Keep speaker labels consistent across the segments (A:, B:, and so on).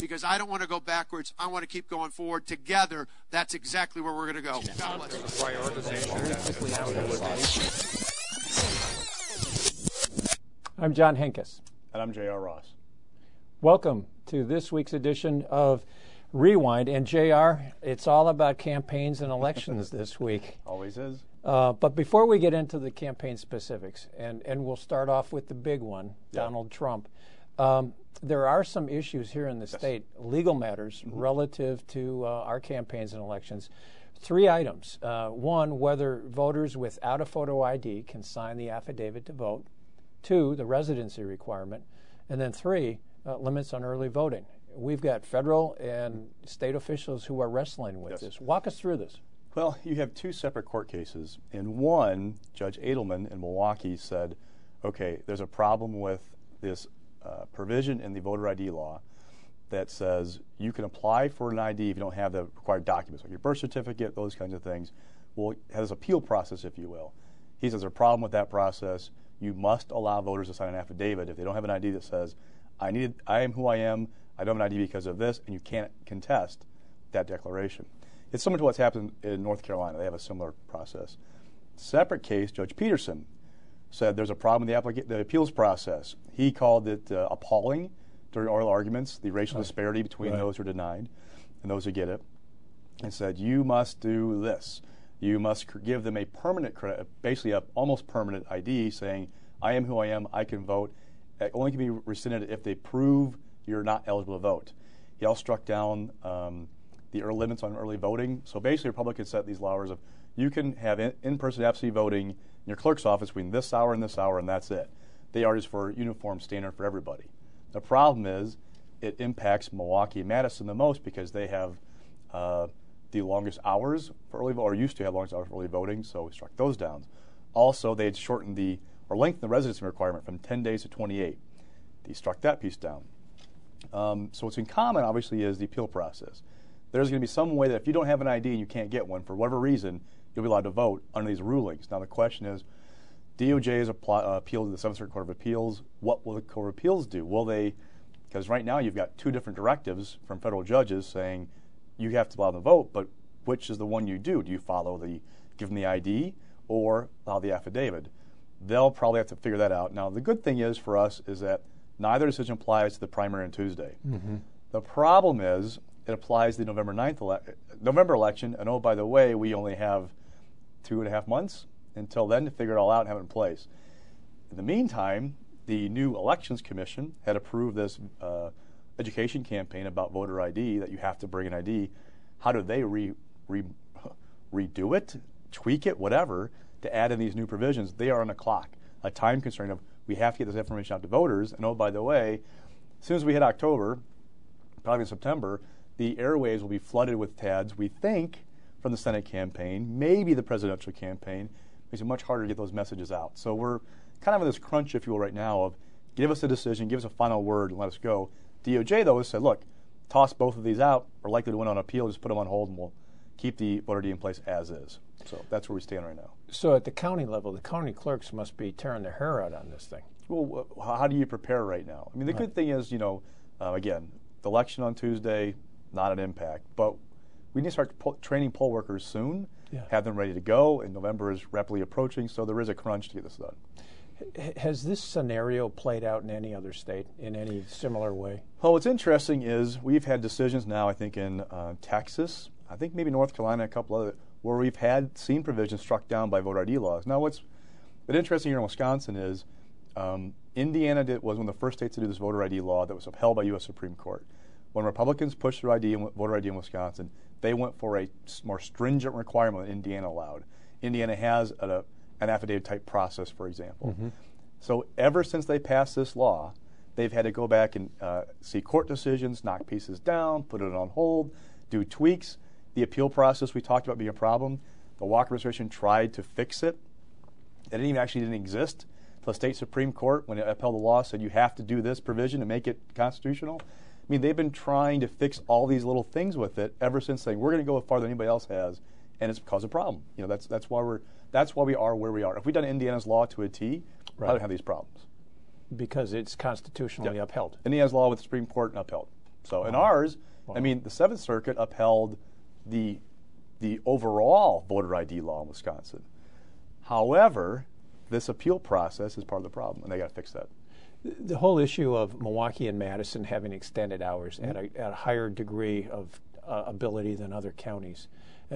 A: because I don't want to go backwards. I want to keep going forward. Together, that's exactly where we're going to go.
B: I'm John Henkes.
C: And I'm J.R. Ross.
B: Welcome to this week's edition of Rewind. And J.R., it's all about campaigns and elections this week.
C: Always is.
B: But before we get into the campaign specifics, and we'll start off with the big one, Donald Trump, there are some issues here in the state, legal matters relative to our campaigns and elections. 3 items. One, whether voters without a photo ID can sign the affidavit to vote. 2, the residency requirement. And then 3, limits on early voting. We've got federal and state officials who are wrestling with this. Walk us through this.
C: Well, you have 2 separate court cases. In one, Judge Edelman in Milwaukee said, okay, there's a problem with this provision in the voter ID law that says you can apply for an ID if you don't have the required documents, like your birth certificate, those kinds of things. Well, it has a appeal process, if you will. He says there's a problem with that process. You must allow voters to sign an affidavit if they don't have an ID that says, I am who I am, I don't have an ID because of this, and you can't contest that declaration. It's similar to what's happened in North Carolina. They have a similar process. Separate case, Judge Peterson said there's a problem in the appeals process. He called it appalling during oral arguments, the racial disparity between those who are denied and those who get it, and said you must do this. You must give them a permanent, basically a almost permanent ID saying, I am who I am, I can vote. It only can be rescinded if they prove you're not eligible to vote. He also struck down the limits on early voting. So basically, Republicans set these laws of you can have in-person absentee voting in your clerk's office between this hour, and that's it. They are just for a uniform standard for everybody. The problem is it impacts Milwaukee and Madison the most because they have the longest hours for early voting, or used to have longest hours for early voting, so we struck those down. Also, they had shortened lengthened the residency requirement from 10 days to 28. They struck that piece down. So what's in common, obviously, is the appeal process. There's going to be some way that if you don't have an ID and you can't get one, for whatever reason, you'll be allowed to vote under these rulings. Now, the question is, DOJ has appealed to the 7th Circuit Court of Appeals. What will the Court of Appeals do? Will they, because right now you've got 2 different directives from federal judges saying you have to allow them to vote, but which is the one you do? Do you follow give them the ID or allow the affidavit? They'll probably have to figure that out. Now, the good thing is for us is that neither decision applies to the primary on Tuesday. The problem is it applies to the November election, and oh, by the way, we only have 2.5 months until then to figure it all out and have it in place. In the meantime, the new Elections Commission had approved this education campaign about voter ID, that you have to bring an ID. How do they redo it, tweak it, whatever, to add in these new provisions? They are on a clock, a time constraint of we have to get this information out to voters. And oh, by the way, as soon as we hit October, probably in September, the airwaves will be flooded with TADs, we think, from the Senate campaign, maybe the presidential campaign. Makes it much harder to get those messages out. So we're kind of in this crunch, if you will, right now of give us a decision, give us a final word, and let us go. DOJ, though, has said, look, toss both of these out. We're likely to win on appeal. Just put them on hold, and we'll keep the voter ID in place as is. So that's where we stand right now.
B: So at the county level, the county clerks must be tearing their hair out on this thing.
C: Well, how do you prepare right now? I mean, the good thing is, again, the election on Tuesday, not an impact. But we need to start training poll workers soon, have them ready to go, and November is rapidly approaching, so there is a crunch to get this done.
B: Has this scenario played out in any other state in any similar way?
C: Well, what's interesting is we've had decisions now, I think, in Texas, I think maybe North Carolina, a couple other, where we've seen provisions struck down by voter ID laws. Now, what's been interesting here in Wisconsin is Indiana was one of the first states to do this voter ID law that was upheld by U.S. Supreme Court. When Republicans pushed their voter ID in Wisconsin, they went for a more stringent requirement than Indiana allowed. Indiana has an affidavit type process, for example. So ever since they passed this law, they've had to go back and see court decisions, knock pieces down, put it on hold, do tweaks. The appeal process we talked about being a problem. The Walker administration tried to fix it. It didn't exist. The state Supreme Court, when it upheld the law, said you have to do this provision to make it constitutional. I mean, they've been trying to fix all these little things with it ever since saying we're going to go farther than anybody else has, and it's caused a problem. That's why we are where we are. If we'd done Indiana's law to a T, we wouldn't have these problems.
B: Because it's constitutionally upheld.
C: Indiana's law with the Supreme Court upheld. So in ours, I mean, the Seventh Circuit upheld the overall voter ID law in Wisconsin. However, this appeal process is part of the problem, and they got to fix that.
B: The whole issue of Milwaukee and Madison having extended hours at a higher degree of ability than other counties,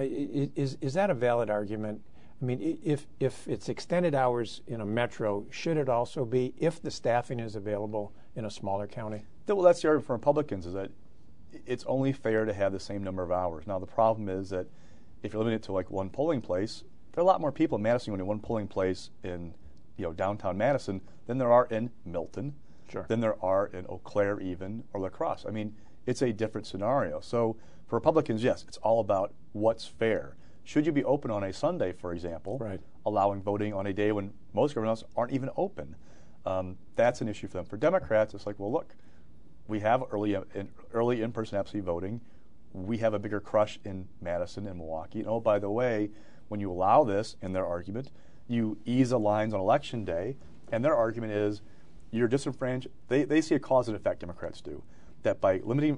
B: is that a valid argument? I mean, if it's extended hours in a metro, should it also be if the staffing is available in a smaller county?
C: Well, that's the argument for Republicans, is that it's only fair to have the same number of hours. Now, the problem is that if you're limiting it to like one polling place, there are a lot more people in Madison going to one polling place in downtown Madison than there are in Milton, than there are in Eau Claire even, or La Crosse. I mean, it's a different scenario. So for Republicans, yes, it's all about what's fair. Should you be open on a Sunday, for example, allowing voting on a day when most governments aren't even open? That's an issue for them. For Democrats, it's like, well, look, we have early in-person absentee voting. We have a bigger crush in Madison and Milwaukee. And oh, by the way, when you allow this, in their argument, you ease the lines on Election Day, and their argument is you're disenfranchised. They see a cause and effect, Democrats do, that by limiting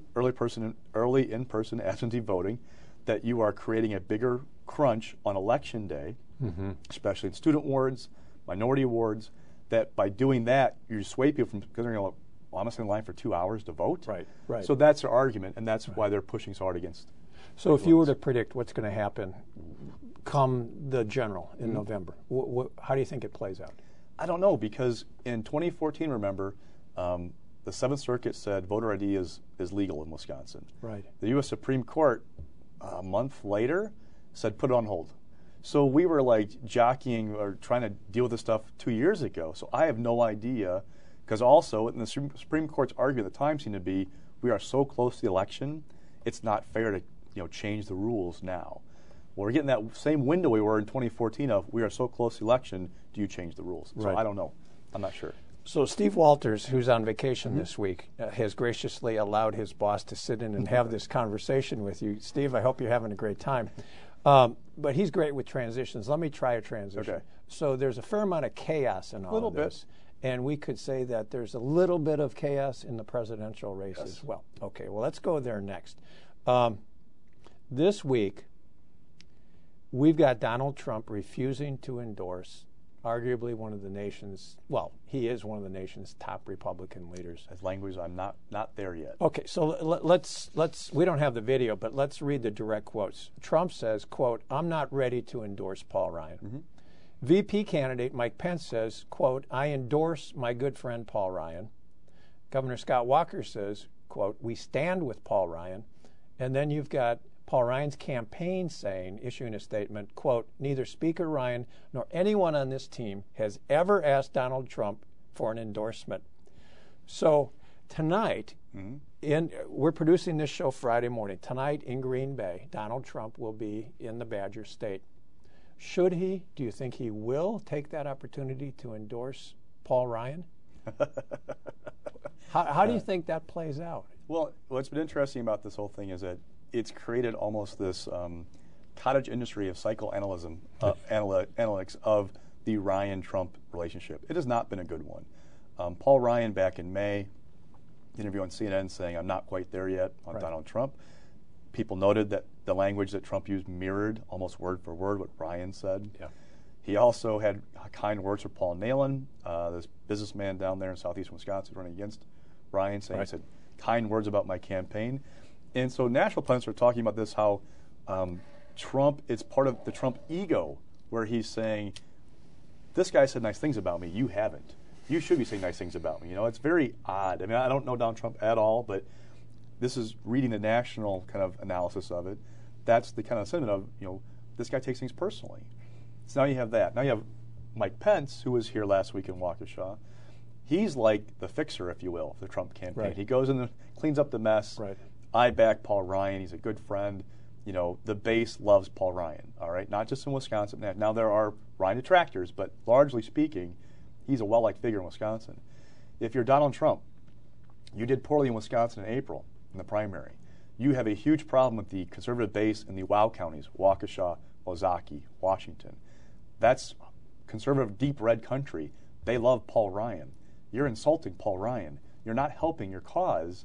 C: early in-person absentee voting, that you are creating a bigger crunch on Election Day, especially in student wards, minority wards, that by doing that, you sway people from considering, well, I'm going to stand in line for 2 hours to vote.
B: Right.
C: So that's their argument, and that's why they're pushing so hard against.
B: So if you were to predict what's going to happen come the general in November, how do you think it plays out?
C: I don't know, because in 2014, remember, the Seventh Circuit said voter ID is legal in Wisconsin.
B: Right.
C: The U.S. Supreme Court, a month later, said put it on hold. So we were like jockeying or trying to deal with this stuff 2 years ago. So I have no idea, because also in the Supreme Court's argument at the time seemed to be, we are so close to the election, it's not fair to change the rules now. Well, we're getting that same window we were in 2014 of, we are so close to the election, do you change the rules? So I don't know. I'm not sure.
B: So Steve Walters, who's on vacation this week, has graciously allowed his boss to sit in and have this conversation with you. Steve, I hope you're having a great time. But he's great with transitions. Let me try a transition.
C: Okay.
B: So there's a fair amount of chaos in all of this. And we could say that there's a little bit of chaos in the presidential race as well. Okay, well, let's go there next. This week, we've got Donald Trump refusing to endorse arguably one of the nation's, well, he is one of the nation's top Republican leaders.
C: As language, I'm not there yet.
B: Okay, so let's we don't have the video, but let's read the direct quotes. Trump says, quote, "I'm not ready to endorse Paul Ryan." VP candidate Mike Pence says, quote, "I endorse my good friend Paul Ryan." Governor Scott Walker says, quote, "We stand with Paul Ryan." And then you've got Paul Ryan's campaign issuing a statement, quote, "Neither Speaker Ryan nor anyone on this team has ever asked Donald Trump for an endorsement." So tonight, we're producing this show Friday morning. Tonight in Green Bay, Donald Trump will be in the Badger State. Should he, do you think he will take that opportunity to endorse Paul Ryan? How do you think that plays out?
C: Well, what's been interesting about this whole thing is that it's created almost this cottage industry of psychoanalysis analytics of the Ryan-Trump relationship. It has not been a good one. Paul Ryan, back in May, interview on CNN saying, "I'm not quite there yet" on Donald Trump. People noted that the language that Trump used mirrored almost word for word what Ryan said. He also had kind words for Paul Nehlen, this businessman down there in southeastern Wisconsin running against Ryan, saying he said kind words about my campaign. And so national pundits are talking about this, how Trump, it's part of the Trump ego, where he's saying, this guy said nice things about me, you haven't. You should be saying nice things about me. It's very odd. I mean, I don't know Donald Trump at all, but this is reading the national kind of analysis of it. That's the kind of sentiment of, this guy takes things personally. So now you have that. Now you have Mike Pence, who was here last week in Waukesha. He's like the fixer, if you will, of the Trump campaign. He goes in and cleans up the mess. I back Paul Ryan. He's a good friend. The base loves Paul Ryan, all right? Not just in Wisconsin. Now there are Ryan detractors, but largely speaking, he's a well-liked figure in Wisconsin. If you're Donald Trump, you did poorly in Wisconsin in April in the primary. You have a huge problem with the conservative base in the WOW counties, Waukesha, Ozaukee, Washington. That's conservative, deep red country. They love Paul Ryan. You're insulting Paul Ryan. You're not helping your cause.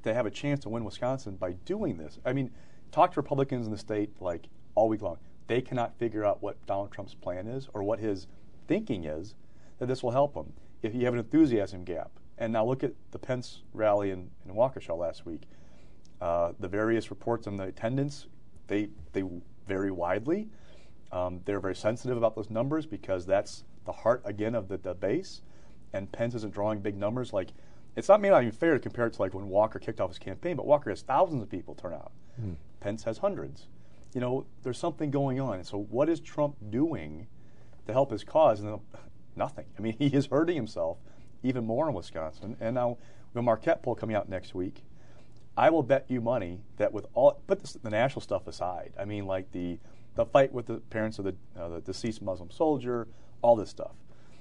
C: to have a chance to win Wisconsin by doing this. I mean, talk to Republicans in the state like all week long. They cannot figure out what Donald Trump's plan is or what his thinking is that this will help him. If you have an enthusiasm gap, and now look at the Pence rally in Waukesha last week. The various reports on the attendance, they vary widely. They're very sensitive about those numbers because that's the heart, again, of the base. And Pence isn't drawing big numbers. Like, it's not even fair to compare it to like when Walker kicked off his campaign, but Walker has thousands of people turn out. Pence has hundreds. You know, there's something going on. And so what is Trump doing to help his cause? And nothing. I mean, he is hurting himself even more in Wisconsin. And now the Marquette poll coming out next week, I will bet you money that with all, put the national stuff aside, I mean, like the fight with the parents of the deceased Muslim soldier, all this stuff.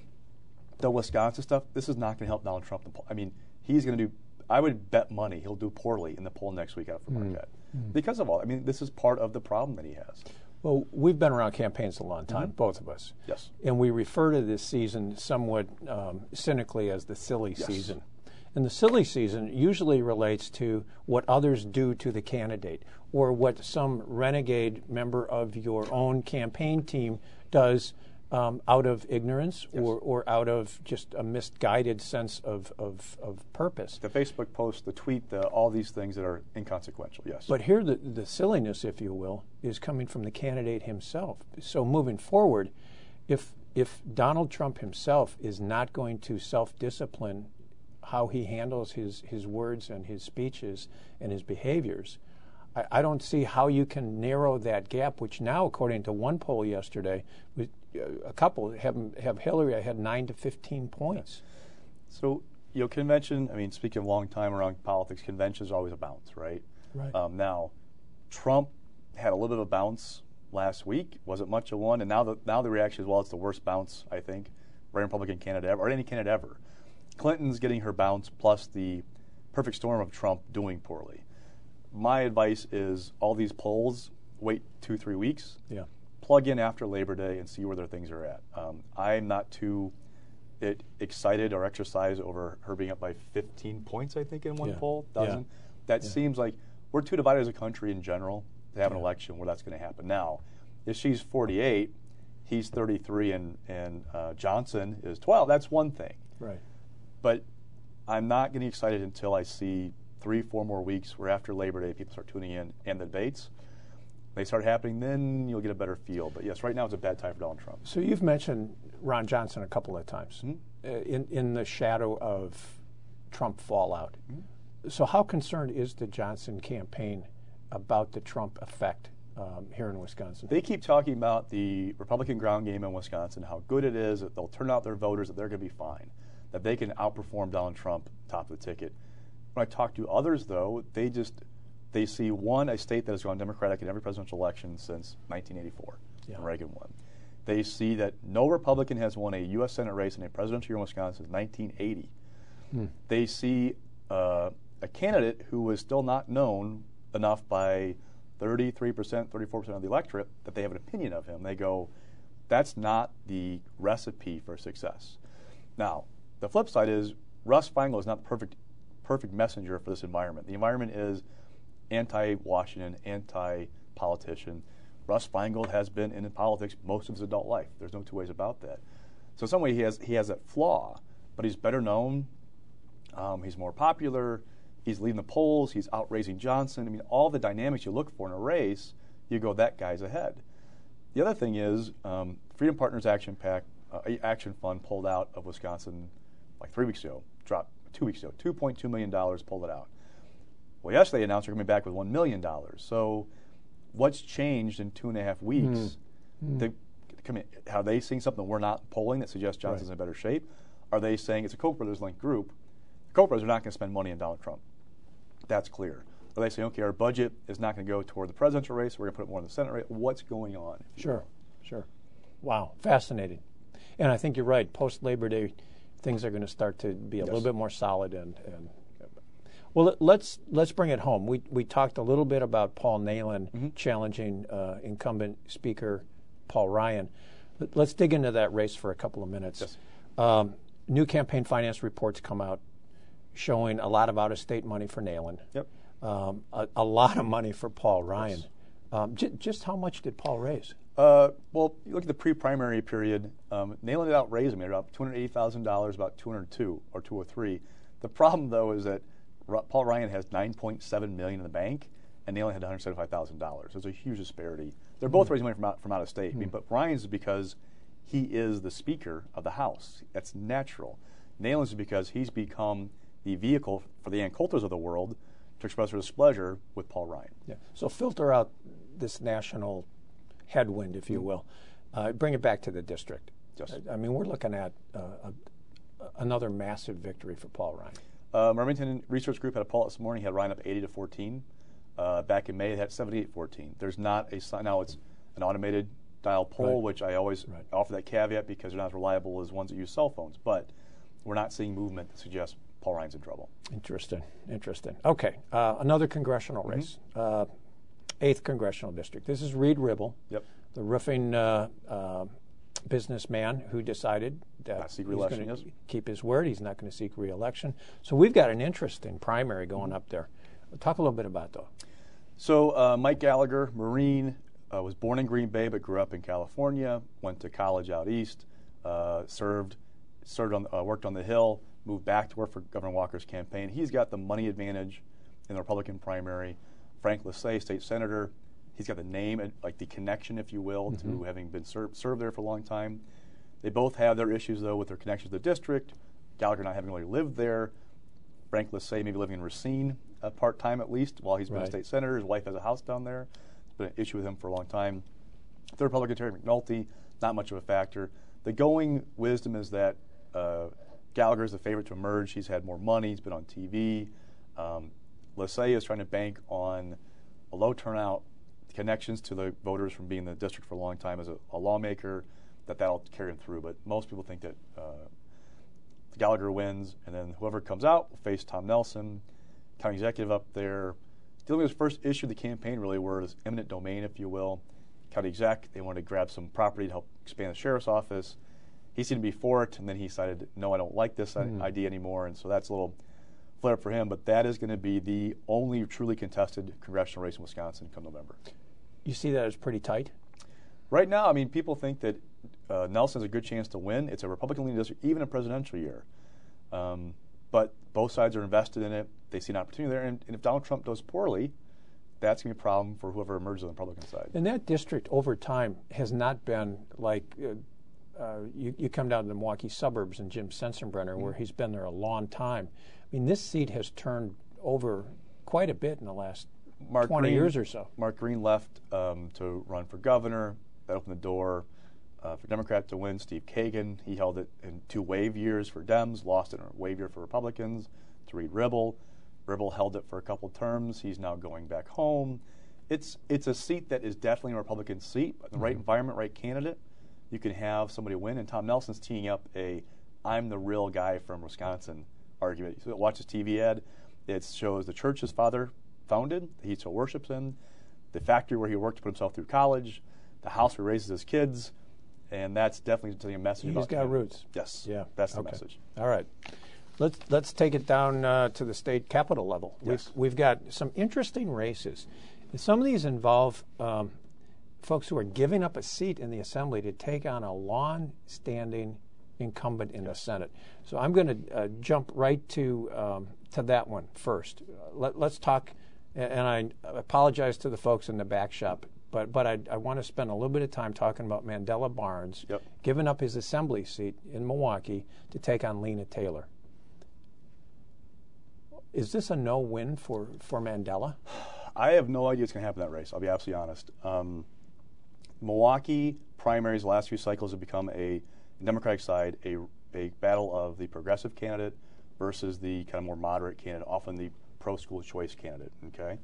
C: The Wisconsin stuff, this is not going to help Donald Trump. I mean, he's going to do, I would bet money he'll do poorly in the poll next week out for Marquette. Because of all, I mean, this is part of the problem that he has.
B: Well, we've been around campaigns a long time, both of us.
C: Yes.
B: And we refer to this season somewhat cynically as the silly season. And the silly season usually relates to what others do to the candidate or what some renegade member of your own campaign team does out of ignorance or out of just a misguided sense of purpose.
C: The Facebook post, the tweet, all these things that are inconsequential, yes.
B: But here the silliness, if you will, is coming from the candidate himself. So moving forward, if Donald Trump himself is not going to self-discipline how he handles his words and his speeches and his behaviors, I don't see how you can narrow that gap, which now, according to one poll yesterday, a couple have Hillary ahead 9 to 15 points.
C: So, convention, I mean, speaking of long time around politics, conventions are always a bounce, right?
B: Right.
C: Now, Trump had a little bit of a bounce last week. Wasn't much of one. And now the reaction is, well, it's the worst bounce, I think, for any Republican candidate ever, or any candidate ever. Clinton's getting her bounce plus the perfect storm of Trump doing poorly. My advice is all these polls, wait 2-3 weeks.
B: Yeah.
C: Plug in after Labor Day and see where their things are at. I'm not too excited or exercised over her being up by 15 points, I think, in one poll. That seems like we're too divided as a country in general to have an election where that's going to happen. Now, if she's 48, he's 33, and Johnson is 12, that's one thing.
B: Right.
C: But I'm not getting excited until I see 3-4 more weeks where after Labor Day people start tuning in and the debates, they start happening, then you'll get a better feel. But yes, right now it's a bad time for Donald Trump.
B: So you've mentioned Ron Johnson a couple of times in the shadow of Trump fallout. So how concerned is the Johnson campaign about the Trump effect here in Wisconsin?
C: They keep talking about the Republican ground game in Wisconsin, how good it is, that they'll turn out their voters, that they're going to be fine, that they can outperform Donald Trump top of the ticket. When I talk to others, though, they see, one, a state that has gone Democratic in every presidential election since 1984, when Reagan won. They see that no Republican has won a U.S. Senate race in a presidential year in Wisconsin since 1980. They see a candidate who is still not known enough by 33%, 34% of the electorate that they have an opinion of him. They go, that's not the recipe for success. Now, the flip side is Russ Feingold is not the perfect messenger for this environment. The environment is anti-Washington, anti-politician. Russ Feingold has been in politics most of his adult life. There's no two ways about that. So in some way he has that flaw, but he's better known. He's more popular. He's leading the polls. He's outraising Johnson. I mean, all the dynamics you look for in a race, you go, that guy's ahead. The other thing is Freedom Partners Action Fund pulled out of Wisconsin like 3 weeks ago, dropped 2 weeks ago, $2.2 million, pulled it out. Well, yesterday they announced they're coming back with $1 million. So what's changed in 2.5 weeks? Are they seeing something we're not polling that suggests Johnson's in better shape? Are they saying it's a Koch brothers linked group? The Koch brothers are not going to spend money on Donald Trump. That's clear. Are they saying, okay, our budget is not going to go toward the presidential race, we're going to put it more in the Senate race? What's going on?
B: Sure. Wow, fascinating. And I think you're right. Post-Labor Day, things are going to start to be a little bit more solid. Well, let's bring it home. We talked a little bit about Paul Nehlen challenging incumbent Speaker Paul Ryan. Let's dig into that race for a couple of minutes.
C: Yes.
B: New campaign finance reports come out. showing a lot of out-of-state money for Nehlen.
C: Yep.
B: A lot of money for Paul Ryan. Yes. Just how much did Paul raise?
C: Well, you look at the pre-primary period. Nehlen did outraise him. He had about $280,000, about 202 or 203. The problem, though, is that Paul Ryan has $9.7 million in the bank, and Nehlen had $175,000. There's a huge disparity. They're both raising money from out of state. I mean, but Ryan's is because he is the Speaker of the House. That's natural. Nehlen's is because he's become the vehicle for the Ann Coulters of the world to express their displeasure with Paul Ryan.
B: Yeah. So filter out this national headwind, if you will. Bring it back to the district.
C: Yes.
B: I mean, we're looking at another massive victory for Paul Ryan.
C: Remington Research Group had a poll this morning. He had Ryan up 80-14. Back in May, it had 78-14. There's not a now it's an automated dial poll, which I always offer that caveat because they're not as reliable as ones that use cell phones. But we're not seeing movement that suggests Paul Ryan's in trouble. Interesting.
B: Okay, another congressional race, 8th Congressional District. This is Reed Ribble, the roofing businessman who decided that he's going to keep his word. He's not going to seek re-election. So we've got an interesting primary going up there. Talk a little bit about that.
C: So Mike Gallagher, Marine, was born in Green Bay but grew up in California, went to college out east, worked on the Hill, moved back to work for Governor Walker's campaign. He's got the money advantage in the Republican primary. Frank Lassay, state senator, he's got the name, and like the connection, if you will, to having been served there for a long time. They both have their issues, though, with their connection to the district. Gallagher not having really lived there. Frank Lassay maybe living in Racine part-time at least while he's been a state senator. His wife has a house down there. It's been an issue with him for a long time. Third Republican, Terry McNulty, not much of a factor. The going wisdom is that Gallagher is the favorite to emerge. He's had more money. He's been on TV. Lassay is trying to bank on a low turnout, connections to the voters from being in the district for a long time as a lawmaker, that'll carry him through. But most people think that Gallagher wins, and then whoever comes out will face Tom Nelson, county executive up there. Dealing with his first issue of the campaign really was eminent domain, if you will. County exec, they wanted to grab some property to help expand the sheriff's office. He seemed to be for it, and then he decided, no, I don't like this idea anymore, and so that's a little flare up for him. But that is going to be the only truly contested congressional race in Wisconsin come November.
B: You see that as pretty tight?
C: Right now, I mean, people think that Nelson has a good chance to win. It's a Republican-leaning district, even in a presidential year. But both sides are invested in it. They see an opportunity there. And if Donald Trump does poorly, that's going to be a problem for whoever emerges on the Republican side. And
B: that district, over time, has not been like you come down to the Milwaukee suburbs and Jim Sensenbrenner, where he's been there a long time. I mean, this seat has turned over quite a bit in the last 20 years or so.
C: Mark Green left to run for governor. That opened the door for Democrat to win. Steve Kagan, he held it in 2 wave years for Dems, lost it in a wave year for Republicans. To Reed Ribble. Ribble held it for a couple terms. He's now going back home. It's a seat that is definitely a Republican seat. But in the right environment, right candidate, you can have somebody win. And Tom Nelson's teeing up a I'm the real guy from Wisconsin argument. So watch his TV ad. It shows the church his father founded, he still worships in, the factory where he worked to put himself through college, the house where he raises his kids, and that's definitely telling a message about
B: he's got roots.
C: Yes.
B: Yeah.
C: That's the message.
B: All right. Let's take it down to the state capital level.
C: Yes.
B: We've got some interesting races. And some of these involve folks who are giving up a seat in the assembly to take on a long-standing incumbent in the Senate. So I'm going to jump right to that one first. Let's talk, and I apologize to the folks in the back shop, but I want to spend a little bit of time talking about Mandela Barnes giving up his assembly seat in Milwaukee to take on Lena Taylor. Is this a no-win for Mandela?
C: I have no idea what's going to happen in that race. I'll be absolutely honest. Milwaukee primaries, the last few cycles have become a Democratic side, a battle of the progressive candidate versus the kind of more moderate candidate, often the pro-school choice candidate. Okay.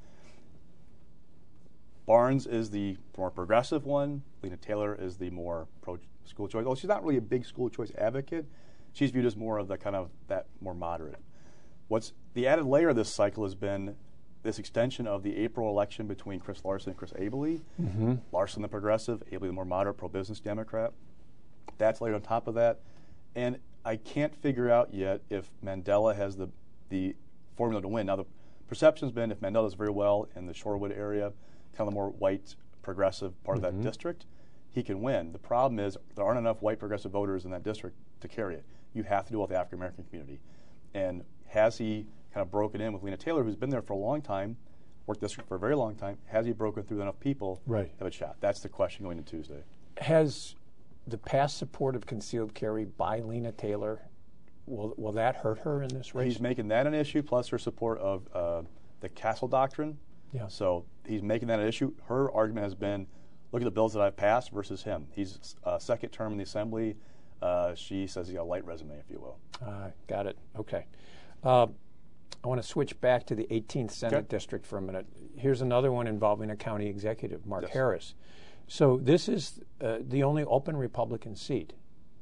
C: Barnes is the more progressive one. Lena Taylor is the more pro-school choice. Well, she's not really a big school choice advocate. She's viewed as more of the kind of that more moderate. What's the added layer of this cycle has been this extension of the April election between Chris Larson and Chris Abele. Larson the progressive, Abele the more moderate pro-business Democrat. That's layered on top of that. And I can't figure out yet if Mandela has the the formula to win. Now, the perception's been if Mandel does very well in the Shorewood area, kind of the more white progressive part of that district, he can win. The problem is there aren't enough white progressive voters in that district to carry it. You have to deal with the African American community. And has he kind of broken in with Lena Taylor, who's been there for a long time, worked district for a very long time? Has he broken through enough people to have a shot? That's the question going into Tuesday.
B: Has the past support of concealed carry by Lena Taylor, will that hurt her in this race?
C: He's making that an issue, plus her support of the Castle Doctrine.
B: Yeah.
C: So he's making that an issue. Her argument has been, look at the bills that I've passed versus him. He's second term in the Assembly. She says he's got a light resume, if you will.
B: Got it. Okay. I want to switch back to the 18th Senate District for a minute. Here's another one involving a county executive, Mark Harris. So this is the only open Republican seat,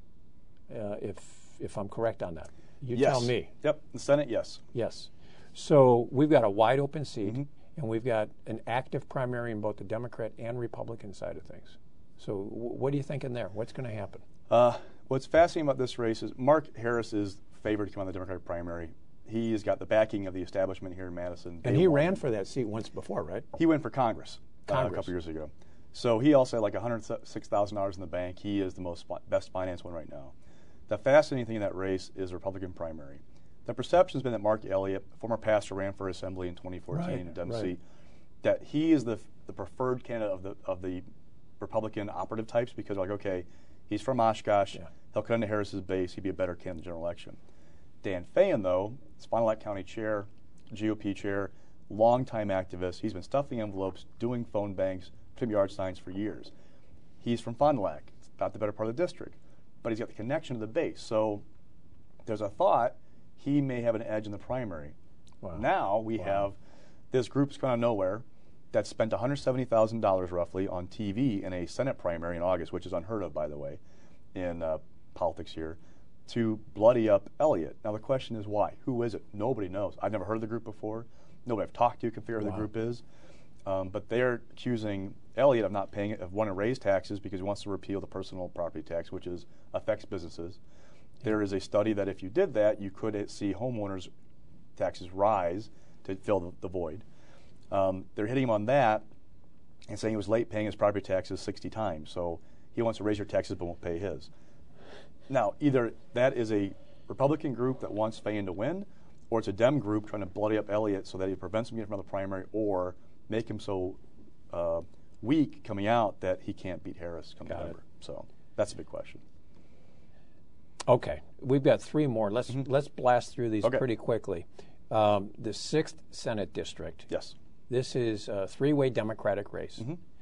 B: if I'm correct on that. You tell me.
C: Yep. The Senate, yes.
B: Yes. So we've got a wide open seat, and we've got an active primary in both the Democrat and Republican side of things. So what are you thinking there? What's going to happen?
C: What's fascinating about this race is Mark Harris is favored to come on the Democratic primary. He has got the backing of the establishment here in Madison.
B: And he ran for that seat once before, right?
C: He went for Congress a couple years ago. So he also had like $106,000 in the bank. He is the best financed one right now. The fascinating thing in that race is the Republican primary. The perception has been that Mark Elliott, former pastor, ran for assembly in 2014 in Dempsey, that he is the preferred candidate of the Republican operative types because they're like, okay, he's from Oshkosh. He'll cut into Harris's base. He'd be a better candidate in the general election. Dan Fayen, though, is Fond du Lac County chair, GOP chair, longtime activist. He's been stuffing envelopes, doing phone banks, putting yard signs for years. He's from Fond du Lac. It's about the better part of the district. But he's got the connection to the base. So there's a thought he may have an edge in the primary. Now we have this group's kind of nowhere that spent $170,000 roughly on TV in a Senate primary in August, which is unheard of, by the way, in politics here, to bloody up Elliott. Now the question is why? Who is it? Nobody knows. I've never heard of the group before. Nobody I've talked to can figure out who the group is. But they're accusing Elliott of not paying it, of wanting to raise taxes because he wants to repeal the personal property tax, which affects businesses. There is a study that if you did that, you could see homeowners' taxes rise to fill the void. They're hitting him on that and saying he was late paying his property taxes 60 times. So he wants to raise your taxes but won't pay his. Now, either that is a Republican group that wants Fayen to win, or it's a Dem group trying to bloody up Elliott so that he prevents him getting from the primary, or make him so weak coming out that he can't beat Harris come November. So that's a big question.
B: Okay, we've got three more. Let's blast through these pretty quickly. The 6th Senate District.
C: Yes.
B: This is a three-way Democratic race.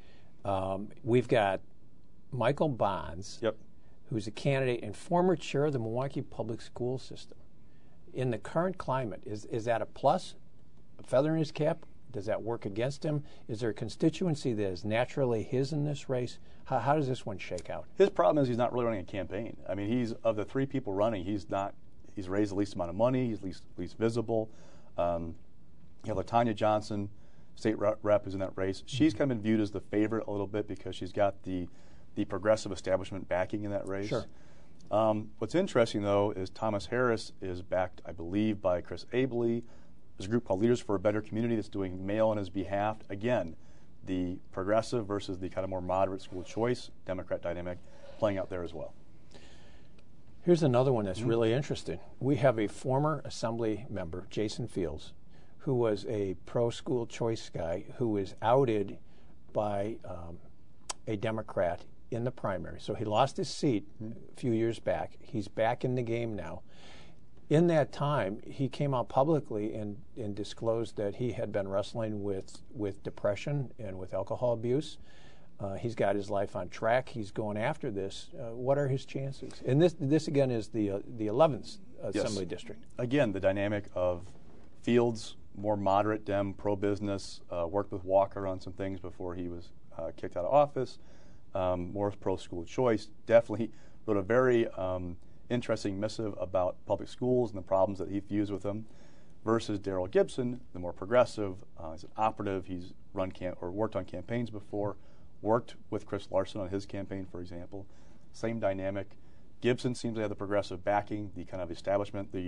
B: We've got Michael Bonds, who's a candidate and former chair of the Milwaukee Public School System. In the current climate, is that a plus, a feather in his cap? Does that work against him? Is there a constituency that is naturally his in this race? How does this one shake out?
C: His problem is he's not really running a campaign. I mean, he's of the three people running, he's raised the least amount of money, he's least visible. You have LaTanya Johnson, state rep, who's in that race. She's kind of been viewed as the favorite a little bit because she's got the progressive establishment backing in that race.
B: Sure.
C: What's interesting, though, is Thomas Harris is backed, I believe, by Chris Abele. There's a group called Leaders for a Better Community that's doing mail on his behalf. Again, the progressive versus the kind of more moderate school choice Democrat dynamic playing out there as well.
B: Here's another one that's really interesting. We have a former Assembly member, Jason Fields, who was a pro-school choice guy who was outed by a Democrat in the primary. So he lost his seat a few years back. He's back in the game now. In that time, he came out publicly and disclosed that he had been wrestling with depression and with alcohol abuse. He's got his life on track. He's going after this. What are his chances? And this again is the 11th Assembly District. Again,
C: the dynamic of Fields, more moderate Dem, pro-business, worked with Walker on some things before he was kicked out of office. More pro-school choice. Definitely wrote a very interesting missive about public schools and the problems that he views with them, versus Darrell Gibson, the more progressive. He's an operative. He's worked on campaigns before, worked with Chris Larson on his campaign, for example. Same dynamic. Gibson seems to have the progressive backing, the kind of establishment, the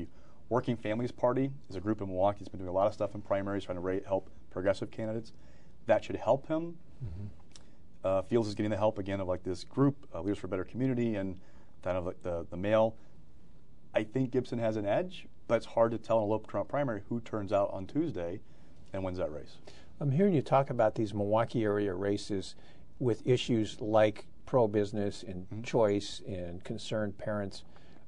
C: Working Families Party is a group in Milwaukee that's been doing a lot of stuff in primaries, trying to help progressive candidates. That should help him. Fields is getting the help again of like this group, Leaders for a Better Community, and kind of like the male. I think Gibson has an edge, but it's hard to tell in a local Trump primary who turns out on Tuesday and wins that race. I'm
B: hearing you talk about these Milwaukee area races with issues like pro-business and choice and concerned parents.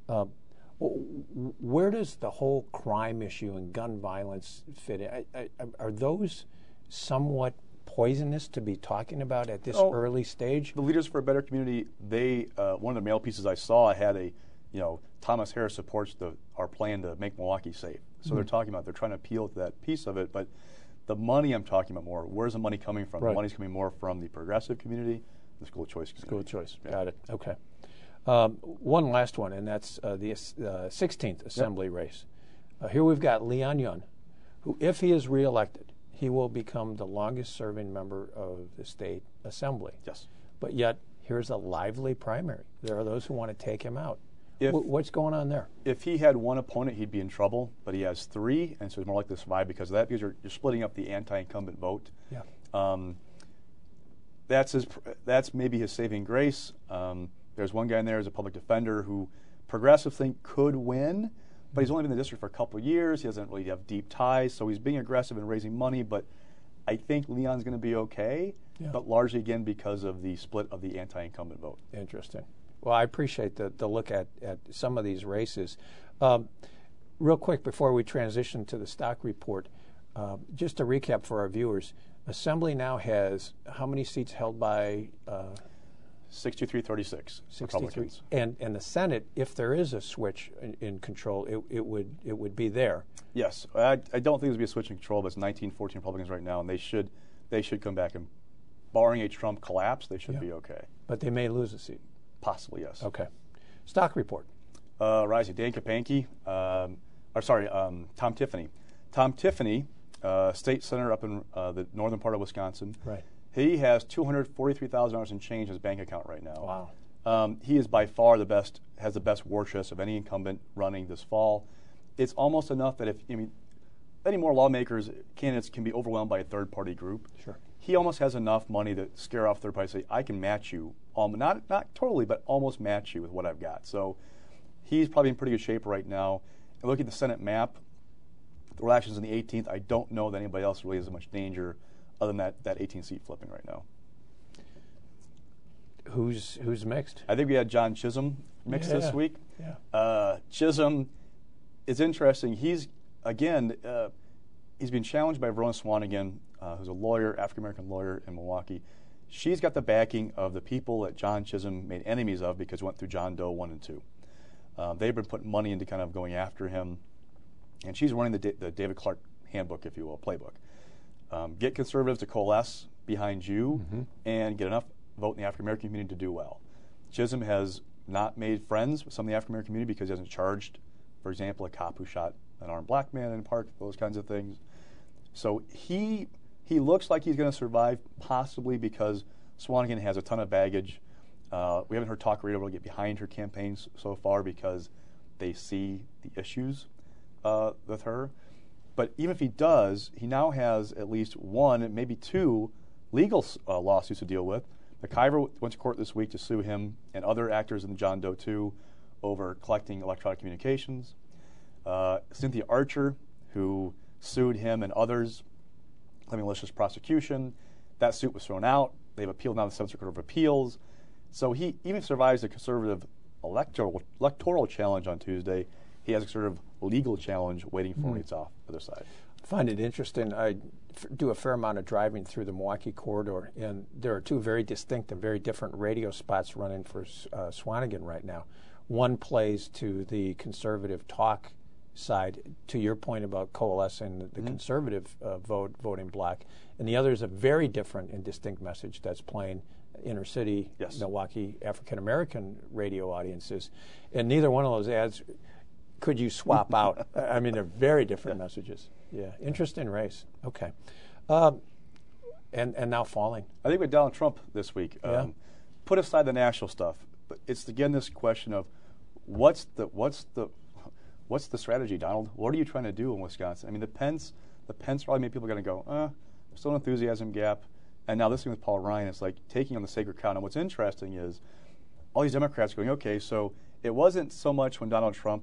B: Where does the whole crime issue and gun violence fit in? Are those somewhat poisonous to be talking about at this early stage?
C: The Leaders for a Better Community, they one of the mail pieces I saw had a, Thomas Harris supports our plan to make Milwaukee safe. So they're talking about, they're trying to appeal to that piece of it, but the money I'm talking about more, where's the money coming from?
B: Right.
C: The money's coming more from the progressive community, the school choice community.
B: School choice, got it, okay. One last one, and that's the 16th Assembly race. Here we've got Leon Yun, who, if he is reelected, he will become the longest-serving member of the state assembly.
C: Yes.
B: But yet, here's a lively primary. There are those who want to take him out. What's going on there? If
C: he had one opponent, he'd be in trouble, but he has three, and so he's more likely to survive because of that, because you're splitting up the anti-incumbent vote.
B: Yeah.
C: That's maybe his saving grace. There's one guy in there as a public defender who progressives think could win, but he's only been in the district for a couple of years. He doesn't really have deep ties, so he's being aggressive and raising money, but I think Leon's going to be okay, but largely, again, because of the split of the anti-incumbent vote.
B: Interesting. Well, I appreciate the look at some of these races. Real quick, before we transition to the stock report, just to recap for our viewers, Assembly now has how many seats held by
C: 63-36 Republicans.
B: And the Senate, if there is a switch in control, it would be there.
C: Yes, I don't think there's be a switch in control, but it's 19-14 Republicans right now, and they should come back, and barring a Trump collapse, they should be okay.
B: But they may lose a seat.
C: Possibly, yes.
B: Okay. Stock report.
C: Rising. Dan Kapanke, Tom Tiffany. Tom Tiffany, state senator up in the northern part of Wisconsin.
B: Right.
C: He has $243,000 in change in his bank account right now.
B: Wow.
C: He is by far has the best war chest of any incumbent running this fall. It's almost enough that any more candidates can be overwhelmed by a third-party group.
B: Sure.
C: He almost has enough money to scare off third party and say, I can match you, not totally, but almost match you with what I've got. So he's probably in pretty good shape right now. And look at the Senate map. The election's on the 18th. I don't know that anybody else really has as much danger other than that 18-seat flipping right now.
B: Who's mixed?
C: I think we had John Chisholm mixed this week.
B: Yeah.
C: Chisholm is interesting. He's been challenged by Verona Swanigan, who's a lawyer, African-American lawyer in Milwaukee. She's got the backing of the people that John Chisholm made enemies of because he went through John Doe 1 and 2. They've been putting money into kind of going after him. And she's running the David Clark handbook, if you will, playbook. Get conservatives to coalesce behind you and get enough vote in the African-American community to do well. Chisholm has not made friends with some of the African-American community because he hasn't charged, for example, a cop who shot an armed black man in a park, those kinds of things. So he looks like he's going to survive, possibly because Swanigan has a ton of baggage. We haven't heard talk radio really get behind her campaigns so far because they see the issues with her. But even if he does, he now has at least one, maybe two, legal lawsuits to deal with. McIver went to court this week to sue him and other actors in the John Doe 2 over collecting electronic communications. Cynthia Archer, who sued him and others, claiming malicious prosecution. That suit was thrown out. They've appealed now to the Seventh Circuit Court of Appeals. So he even survives the conservative electoral challenge on Tuesday. He has a sort of legal challenge waiting for him off the other side.
B: I find it interesting. I do a fair amount of driving through the Milwaukee corridor, and there are two very distinct and very different radio spots running for Swanigan right now. One plays to the conservative talk side, to your point about coalescing the conservative voting bloc, and the other is a very different and distinct message that's playing inner city Milwaukee African-American radio audiences. And neither one of those ads could you swap out. I mean, they're very different messages. Yeah, interesting race. Okay. And now falling.
C: I think with Donald Trump this week, put aside the national stuff, but it's again this question of what's the what's the strategy, Donald? What are you trying to do in Wisconsin? I mean, the Pence probably made people going to go, there's still an enthusiasm gap. And now this thing with Paul Ryan, it's like taking on the sacred cow. And what's interesting is all these Democrats going, okay, so it wasn't so much when Donald Trump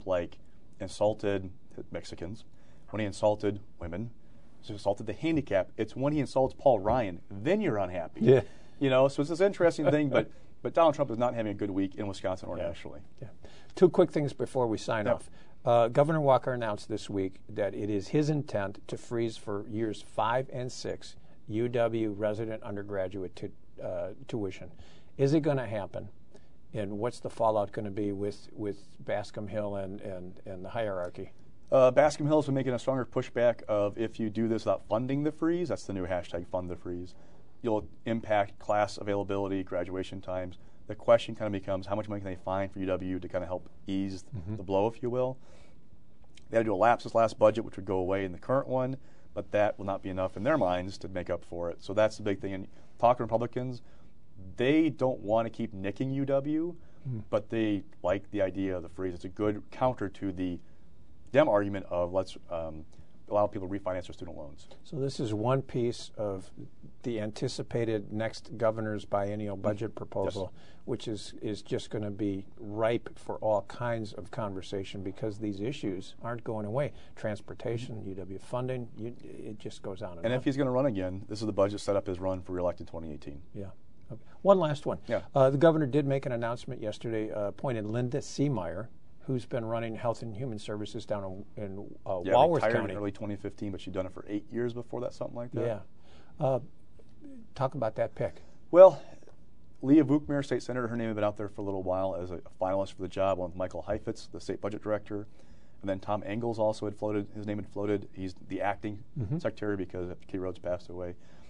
C: insulted Mexicans, when he insulted women, he insulted the handicapped. It's when he insults Paul Ryan, then you're unhappy.
B: Yeah.
C: So it's this interesting thing, but Donald Trump is not having a good week in Wisconsin or nationally.
B: Yeah. Two quick things before we sign off. Governor Walker announced this week that it is his intent to freeze for years 5 and 6 UW resident undergraduate tuition. Is it going to happen? And what's the fallout going to be with Bascom Hill and the hierarchy?
C: Bascom Hill has been making a stronger pushback of if you do this without funding the freeze, that's the new hashtag, fund the freeze, you'll impact class availability, graduation times. The question kind of becomes how much money can they find for UW to kind of help ease the blow, if you will. They had to do a lapse this last budget, which would go away in the current one, but that will not be enough in their minds to make up for it. So that's the big thing. And talking to Republicans, they don't want to keep nicking UW, but they like the idea of the freeze. It's a good counter to the Dem argument of let's allow people to refinance their student loans.
B: So this is one piece of the anticipated next governor's biennial budget proposal, which is just going to be ripe for all kinds of conversation because these issues aren't going away. Transportation, UW funding, it just goes on and on.
C: If he's going to run again, this is the budget set up his run for re-elect in 2018.
B: Yeah. Okay. One last one.
C: Yeah.
B: The governor did make an announcement yesterday, appointed Linda Seemeyer, who's been running Health and Human Services down in Walworth
C: retired
B: County.
C: in early 2015, but she'd done it for 8 years before that, something like that.
B: Yeah. Talk about that pick.
C: Well, Leah Vukmir, state senator, her name had been out there for a little while as a finalist for the job, along with Michael Heifetz, the state budget director. And then Tom Engels also had floated, his name had floated. He's the acting secretary because Kay Rhodes passed away.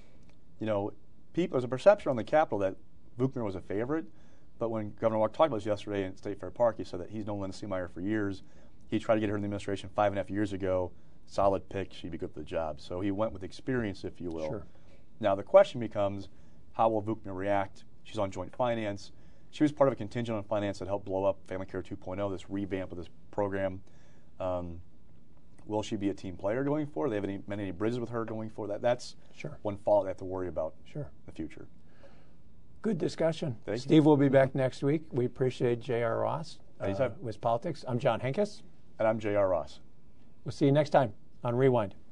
C: There's a perception on the Capitol that Vukmir was a favorite. But when Governor Walker talked about this yesterday in State Fair Park, he said that he's known Linda Seemeyer for years. He tried to get her in the administration 5.5 years ago. Solid pick. She'd be good for the job. So he went with experience, if you will.
B: Sure.
C: Now the question becomes, how will Vukmir react? She's on joint finance. She was part of a contingent on finance that helped blow up Family Care 2.0, this revamp of this program. Will she be a team player going forward? They have any bridges with her going forward? That's one fallout they have to worry about in the future.
B: Good discussion.
C: Thank
B: Steve will be back next week. We appreciate J.R. Ross
C: Anytime.
B: with Politics. I'm John Henkes.
C: And I'm J.R. Ross.
B: We'll see you next time on Rewind.